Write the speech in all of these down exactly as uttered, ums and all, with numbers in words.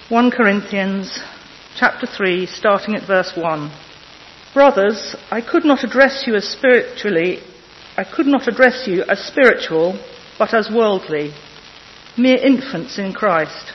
First Corinthians chapter three, starting at verse one. Brothers, I could not address you as spiritually, I could not address you as spiritual, but as worldly, mere infants in Christ.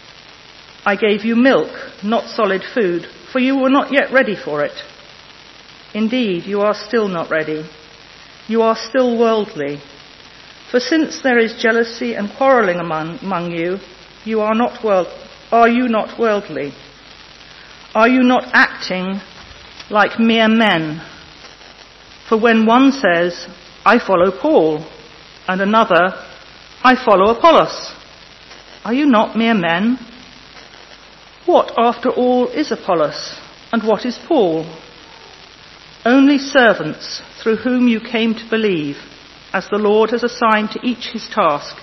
I gave you milk, not solid food, for you were not yet ready for it. Indeed, you are still not ready. You are still worldly. For since there is jealousy and quarrelling among, among you, you are not world, are you not worldly? Are you not acting like mere men? For when one says, I follow Paul, and another, I follow Apollos, are you not mere men? What, after all, is Apollos, and what is Paul? Only servants through whom you came to believe, as the Lord has assigned to each his task.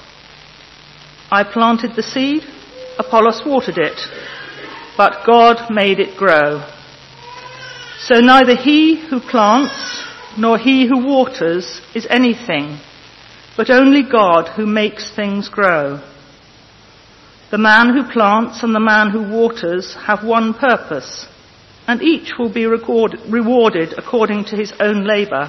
I planted the seed, Apollos watered it, but God made it grow. So neither he who plants nor he who waters is anything, but only God who makes things grow. The man who plants and the man who waters have one purpose, and each will be rewarded according to his own labour.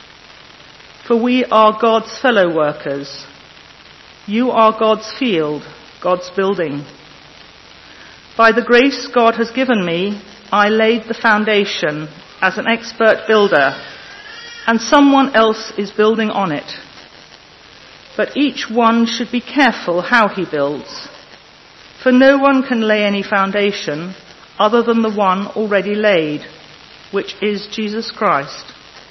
For we are God's fellow workers. You are God's field, God's building. By the grace God has given me, I laid the foundation as an expert builder, and someone else is building on it. But each one should be careful how he builds. For no one can lay any foundation other than the one already laid, which is Jesus Christ.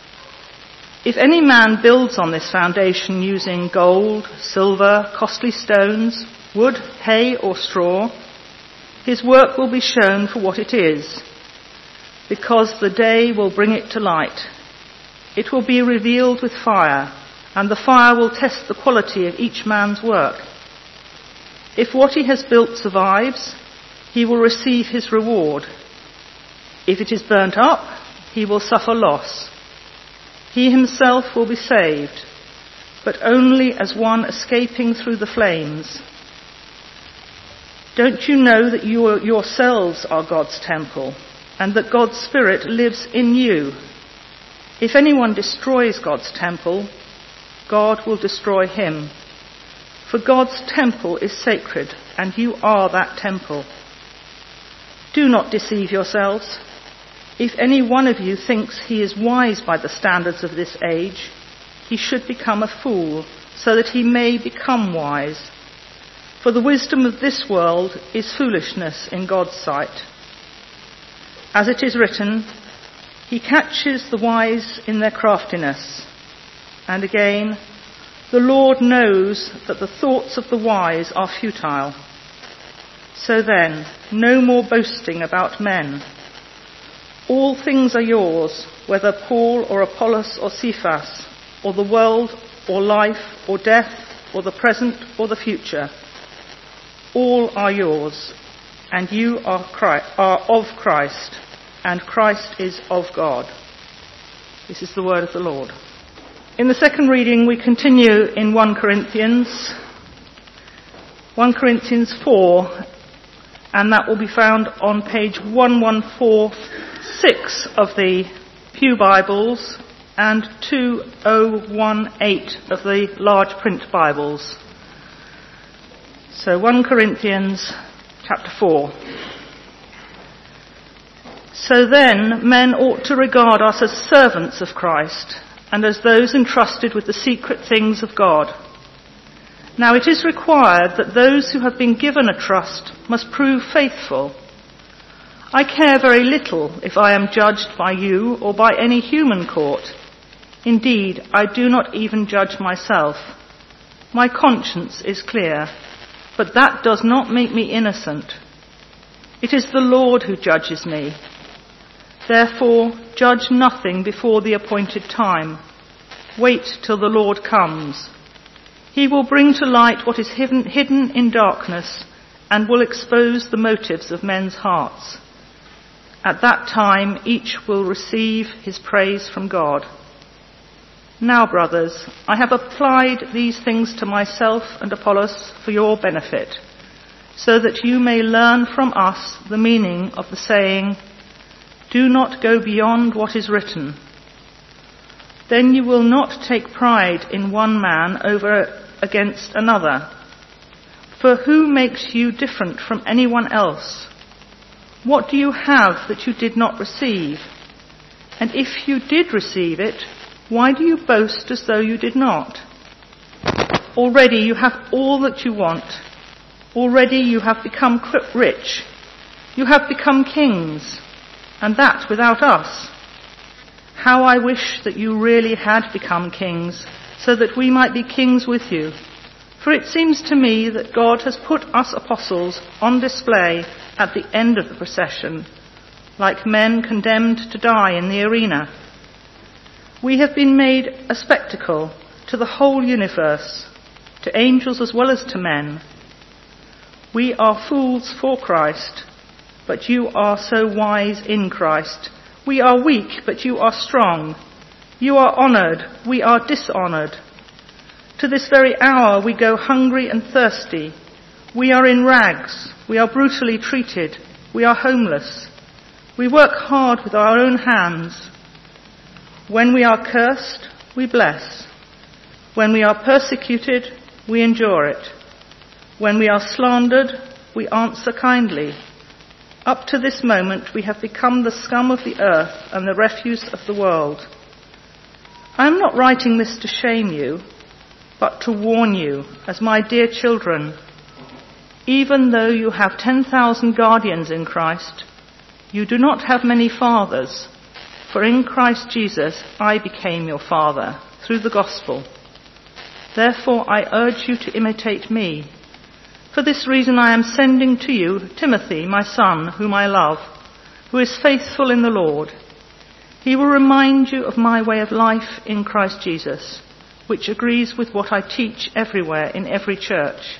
If any man builds on this foundation using gold, silver, costly stones, wood, hay, or straw, his work will be shown for what it is, because the day will bring it to light. It will be revealed with fire, and the fire will test the quality of each man's work. If what he has built survives, he will receive his reward. If it is burnt up, he will suffer loss. He himself will be saved, but only as one escaping through the flames. Don't you know that you are, yourselves are God's temple, and that God's Spirit lives in you? If anyone destroys God's temple, God will destroy him. For God's temple is sacred, and you are that temple. Do not deceive yourselves. If any one of you thinks he is wise by the standards of this age, he should become a fool, so that he may become wise. For the wisdom of this world is foolishness in God's sight. As it is written, he catches the wise in their craftiness. And again, the Lord knows that the thoughts of the wise are futile. So then, no more boasting about men. All things are yours, whether Paul or Apollos or Cephas, or the world, or life, or death, or the present, or the future. All are yours, and you are, Christ, are of Christ, and Christ is of God. This is the word of the Lord. In the second reading, we continue in First Corinthians, First Corinthians four, and that will be found on page eleven forty-six of the Pew Bibles and two thousand eighteen of the large print Bibles. So First Corinthians chapter four. So then, men ought to regard us as servants of Christ, and as those entrusted with the secret things of God. Now it is required that those who have been given a trust must prove faithful. I care very little if I am judged by you or by any human court. Indeed, I do not even judge myself. My conscience is clear, but that does not make me innocent. It is the Lord who judges me. Therefore, judge nothing before the appointed time. Wait till the Lord comes. He will bring to light what is hidden, hidden in darkness, and will expose the motives of men's hearts. At that time, each will receive his praise from God. Now, brothers, I have applied these things to myself and Apollos for your benefit. so that you may learn from us the meaning of the saying, 'Do not go beyond what is written.' Then you will not take pride in one man over against another. For who makes you different from anyone else? What do you have that you did not receive? And if you did receive it, why do you boast as though you did not? Already you have all that you want. Already you have become rich. You have become kings, and that without us. How I wish that you really had become kings, so that we might be kings with you. For it seems to me that God has put us apostles on display at the end of the procession, like men condemned to die in the arena. We have been made a spectacle to the whole universe, to angels as well as to men. We are fools for Christ, but you are so wise in Christ. We are weak, but you are strong. You are honoured, we are dishonoured. To this very hour we go hungry and thirsty. We are in rags, we are brutally treated, we are homeless. We work hard with our own hands. When we are cursed, we bless. When we are persecuted, we endure it. When we are slandered, we answer kindly. Up to this moment, we have become the scum of the earth and the refuse of the world. I am not writing this to shame you, but to warn you, as my dear children. Even though you have ten thousand guardians in Christ, you do not have many fathers, for in Christ Jesus I became your father through the gospel. Therefore I urge you to imitate me. For this reason I am sending to you Timothy, my son, whom I love, who is faithful in the Lord. He will remind you of my way of life in Christ Jesus, which agrees with what I teach everywhere in every church.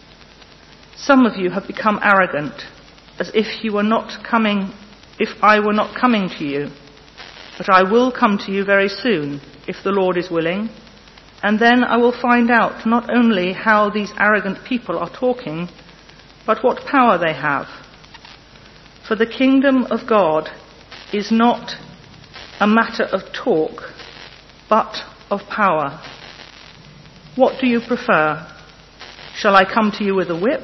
Some of you have become arrogant, as if you were not coming, if I were not coming to you. But I will come to you very soon, if the Lord is willing. And then I will find out not only how these arrogant people are talking, but what power they have. For the kingdom of God is not a matter of talk, but of power. What do you prefer? Shall I come to you with a whip,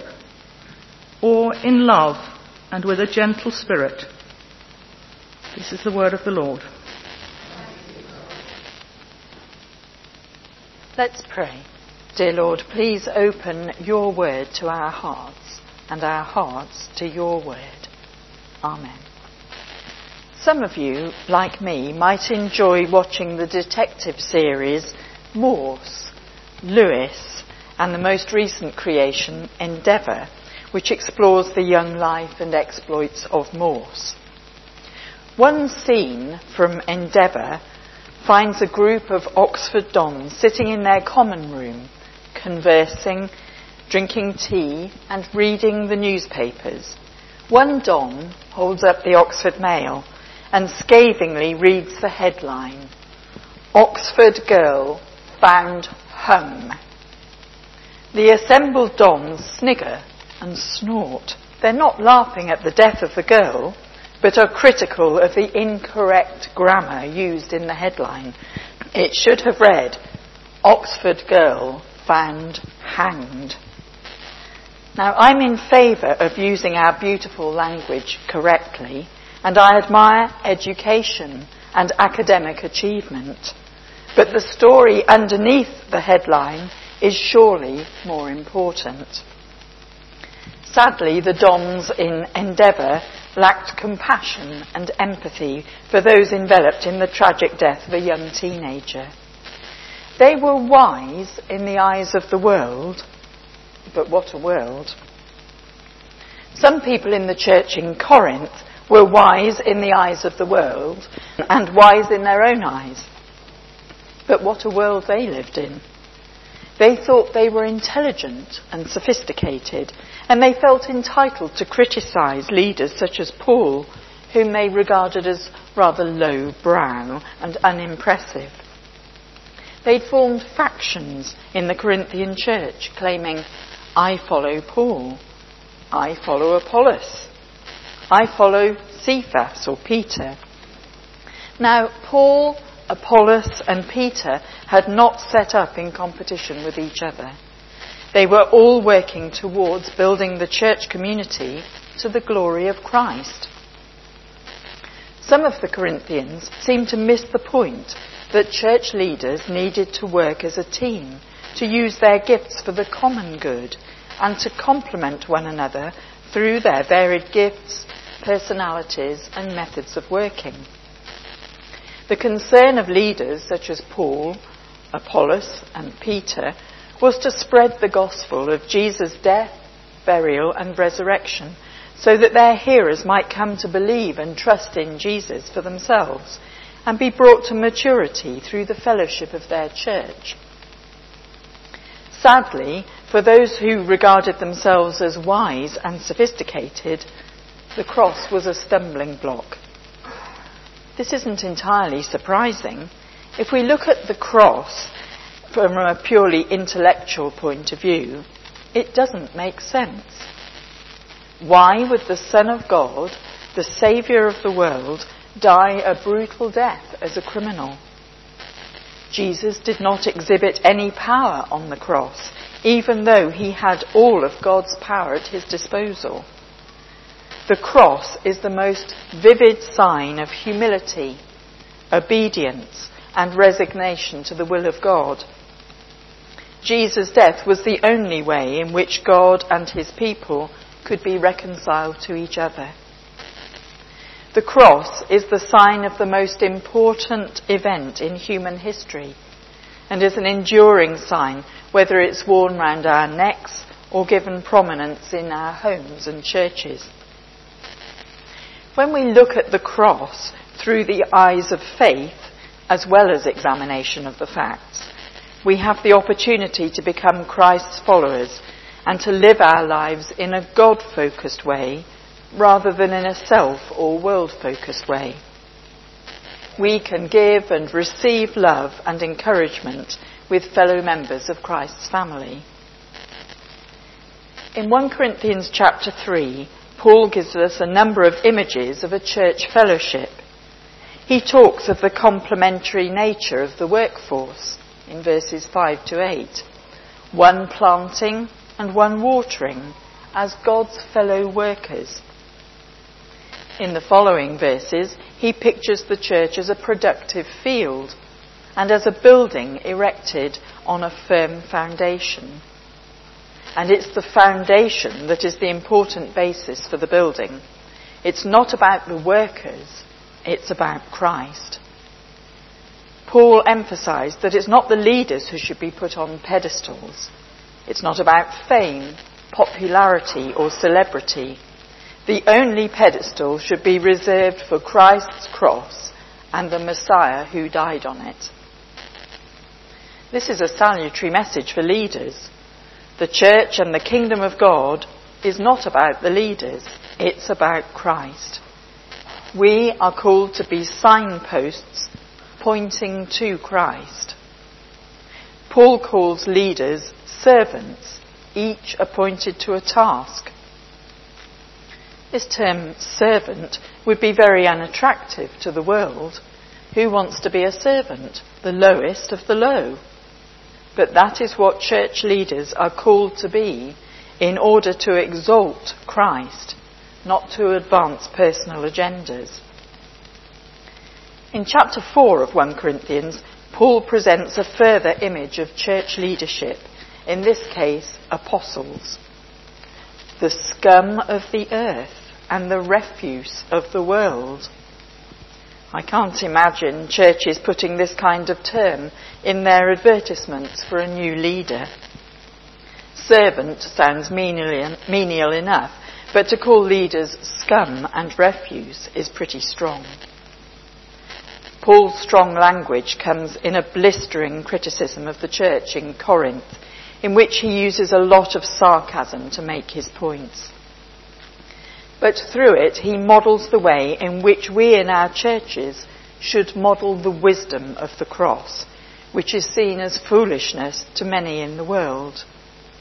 or in love and with a gentle spirit? This is the word of the Lord. Let's pray. Dear Lord, please open your word to our hearts and our hearts to your word. Amen. Some of you, like me, might enjoy watching the detective series Morse, Lewis, and the most recent creation, Endeavour, which explores the young life and exploits of Morse. One scene from Endeavour finds a group of Oxford dons sitting in their common room, conversing, drinking tea and reading the newspapers. One don holds up the Oxford Mail and scathingly reads the headline, "Oxford Girl Found Hung." The assembled dons snigger and snort. They're not laughing at the death of the girl, but are critical of the incorrect grammar used in the headline. It should have read, "Oxford Girl Found Hanged." Now, I'm in favour of using our beautiful language correctly, and I admire education and academic achievement. But the story underneath the headline is surely more important. Sadly, the dons in Endeavour lacked compassion and empathy for those enveloped in the tragic death of a young teenager. They were wise in the eyes of the world, but what a world. Some people in the church in Corinth were wise in the eyes of the world and wise in their own eyes. But what a world they lived in. They thought they were intelligent and sophisticated, and they felt entitled to criticise leaders such as Paul, whom they regarded as rather low-brow and unimpressive. They'd formed factions in the Corinthian church, claiming, "I follow Paul," I follow Apollos. I follow Cephas or Peter. Now, Paul, Apollos and Peter had not set up in competition with each other. They were all working towards building the church community to the glory of Christ. Some of the Corinthians seemed to miss the point that church leaders needed to work as a team, to use their gifts for the common good, and to complement one another through their varied gifts, personalities and methods of working. The concern of leaders such as Paul, Apollos and Peter was to spread the gospel of Jesus' death, burial and resurrection, so that their hearers might come to believe and trust in Jesus for themselves and be brought to maturity through the fellowship of their church. Sadly, for those who regarded themselves as wise and sophisticated, the cross was a stumbling block. This isn't entirely surprising. If we look at the cross from a purely intellectual point of view, it doesn't make sense. Why would the Son of God, the Saviour of the world, die a brutal death as a criminal? Jesus did not exhibit any power on the cross, even though he had all of God's power at his disposal. The cross is the most vivid sign of humility, obedience, and resignation to the will of God. Jesus' death was the only way in which God and his people could be reconciled to each other. The cross is the sign of the most important event in human history, and is an enduring sign, whether it's worn round our necks or given prominence in our homes and churches. When we look at the cross through the eyes of faith, as well as examination of the facts, we have the opportunity to become Christ's followers and to live our lives in a God-focused way rather than in a self or world-focused way. We can give and receive love and encouragement with fellow members of Christ's family. In First Corinthians chapter three, Paul gives us a number of images of a church fellowship. He talks of the complementary nature of the workforce in verses five to eight. One planting and one watering as God's fellow workers. In the following verses, he pictures the church as a productive field and as a building erected on a firm foundation. And it's the foundation that is the important basis for the building. It's not about the workers, it's about Christ. Paul emphasised that it's not the leaders who should be put on pedestals. It's not about fame, popularity or celebrity. The only pedestal should be reserved for Christ's cross and the Messiah who died on it. This is a salutary message for leaders. The church and the kingdom of God is not about the leaders, it's about Christ. We are called to be signposts pointing to Christ. Paul calls leaders servants, each appointed to a task. This term servant would be very unattractive to the world. Who wants to be a servant? The lowest of the low. But that is what church leaders are called to be in order to exalt Christ, not to advance personal agendas. In chapter four of First Corinthians, Paul presents a further image of church leadership, in this case, apostles. The scum of the earth and the refuse of the world. I can't imagine churches putting this kind of term in their advertisements for a new leader. Servant sounds menial, menial enough, but to call leaders scum and refuse is pretty strong. Paul's strong language comes in a blistering criticism of the church in Corinth, in which he uses a lot of sarcasm to make his points. But through it, he models the way in which we in our churches should model the wisdom of the cross, which is seen as foolishness to many in the world.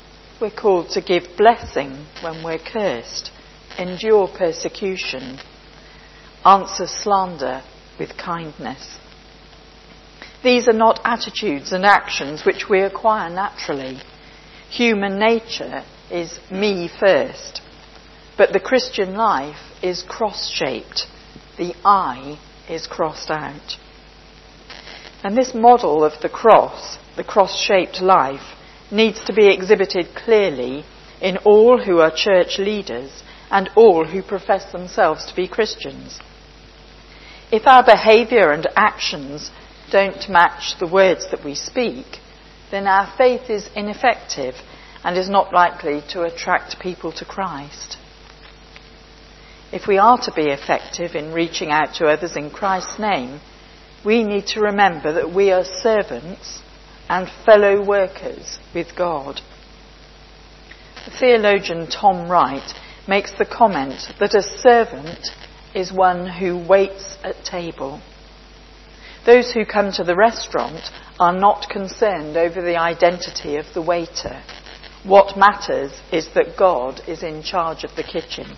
We're called to give blessing when we're cursed, endure persecution, answer slander with kindness. These are not attitudes and actions which we acquire naturally. Human nature is me first, but the Christian life is cross-shaped. The I is crossed out. And this model of the cross, the cross-shaped life, needs to be exhibited clearly in all who are church leaders and all who profess themselves to be Christians. If our behaviour and actions don't match the words that we speak, then our faith is ineffective and is not likely to attract people to Christ. If we are to be effective in reaching out to others in Christ's name, we need to remember that we are servants and fellow workers with God. The theologian Tom Wright makes the comment that a servant is one who waits at table. Those who come to the restaurant are not concerned over the identity of the waiter. What matters is that God is in charge of the kitchen.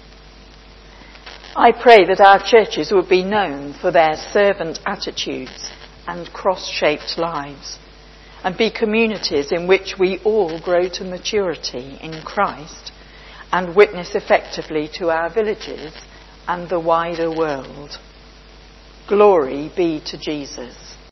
I pray that our churches would be known for their servant attitudes and cross-shaped lives, and be communities in which we all grow to maturity in Christ and witness effectively to our villages and the wider world. Glory be to Jesus.